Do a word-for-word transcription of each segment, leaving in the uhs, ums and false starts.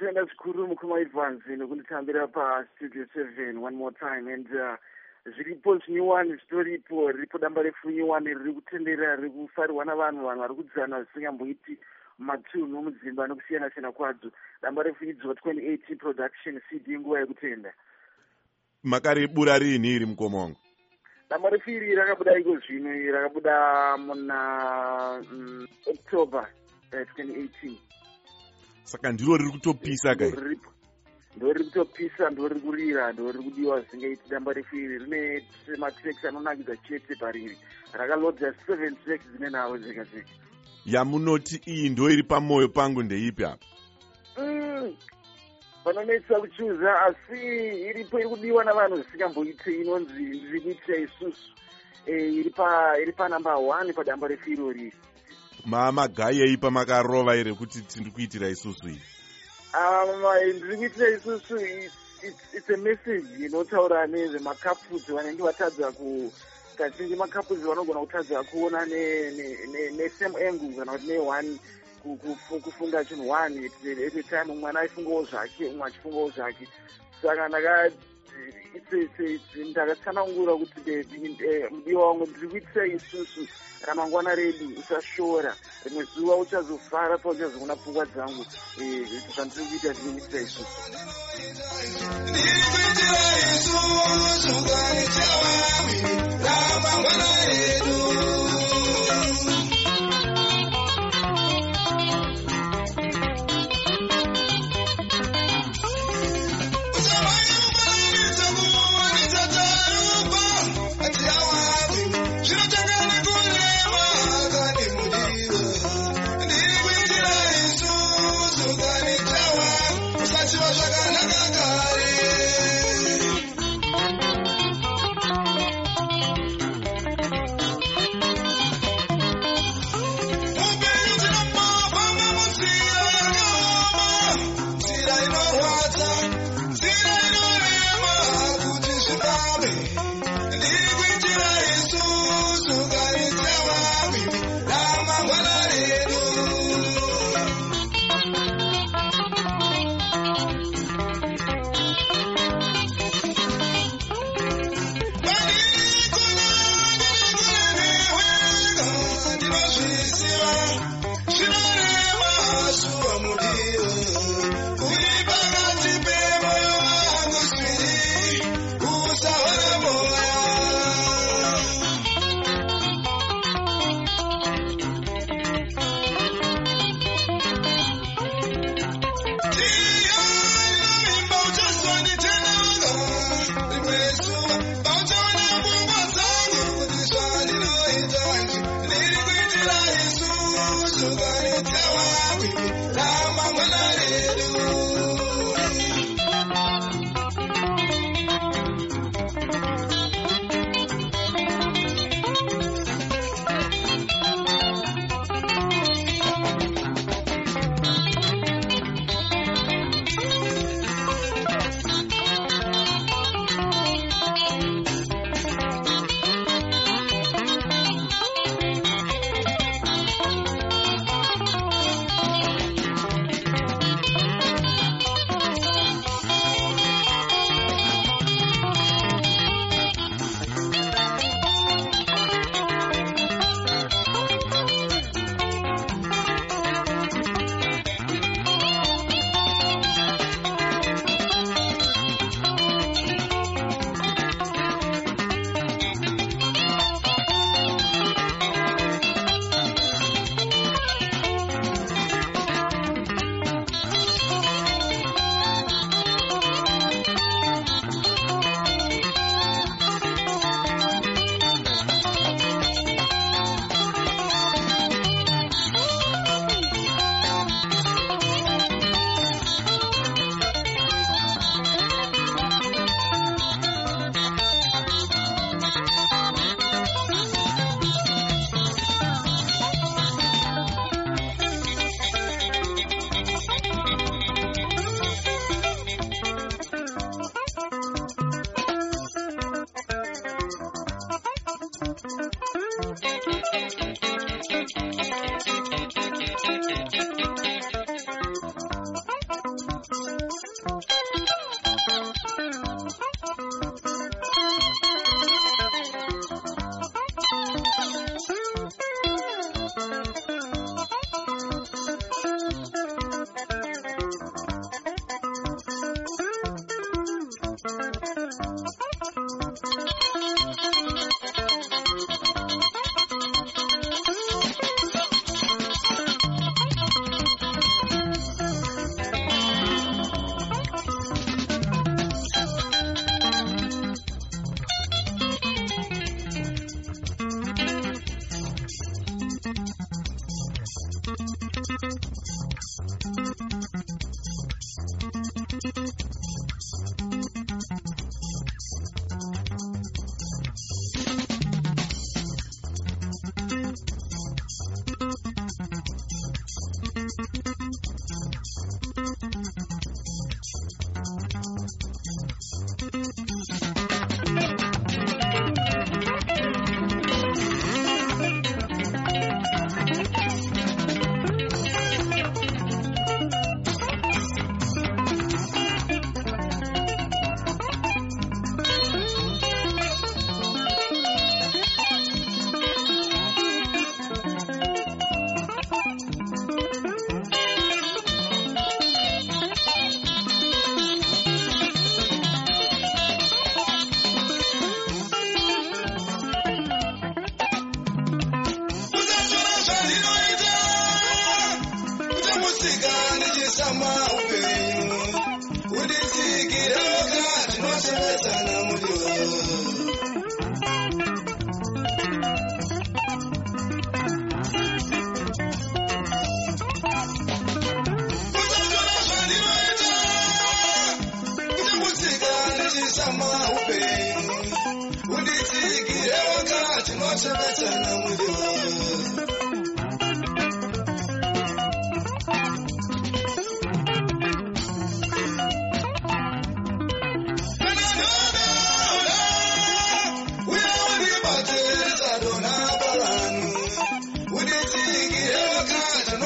Ndinotenda zvikuru Mukoma Advance nekunditambira pastudio seven one more time and uh, zviripo zvinyuwani zvitoripo riripo damba refu nyuwani riri kutendera riri kufarirwa navanhu vanhu vari kudzana zvisingamboiti matunhu mudzimba nokusiyana siyana kwadzo. Damba refu idzo twenty eighteen production C D nguva yekutenda. Makaribura rini iri Mukoma wangu? Damba refu iri rakabuda iko zvino rakabuda muna um, October uh, twenty eighteen. Saka ndiro riri kutopisa kai? Ndo riri kutopisa, ndo riri kurira, ndo riri kudiwa zvingaiti damba refu iri. Rine matracks anonakidza chete pariri. Rakalodza seven tracks dzine nawo zvega zvega. Yamunoti iyi ndo iri pamoyo pangu ndeipi apa? Mm. Panonetsa kuchuza asi iripo iri kudiwa navanhu zvisingamboiti inonzi ndiri kuitira isusu. Eh, iri pa iri pa number one padamba refu irori. Mama gaye ipa makarova ere kuti tindi kuitira isusu iyi. Um, ndiri kuitira isusu it's, it's a message inotaura nezve macouples vanenge vatadza ku kazhinji macouples vanogona kutadza kuona ne ne, ne, ne same angle kana kuti ne one kufunga chinhu one at a time mwana aifungawo zvake umwe achifungawo zvake. Saka ndaka ndakatsanangura kuti bebi mudiwa wangu ndiri kuitira isusu ramangwana redu usashora rimwe zuva uchazofara pauchazoona pfungwa dzangu zvandiri kuita ndiri kuitira isusu.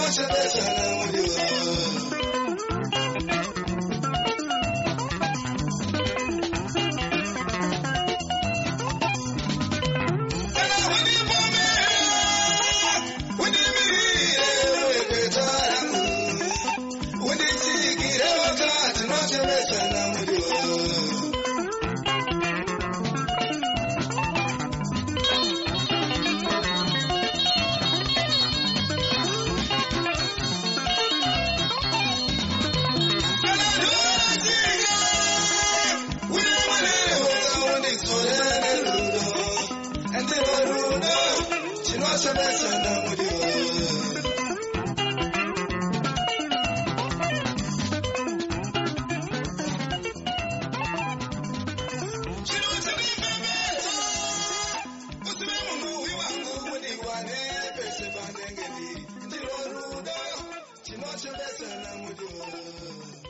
Chino chebesa na mujo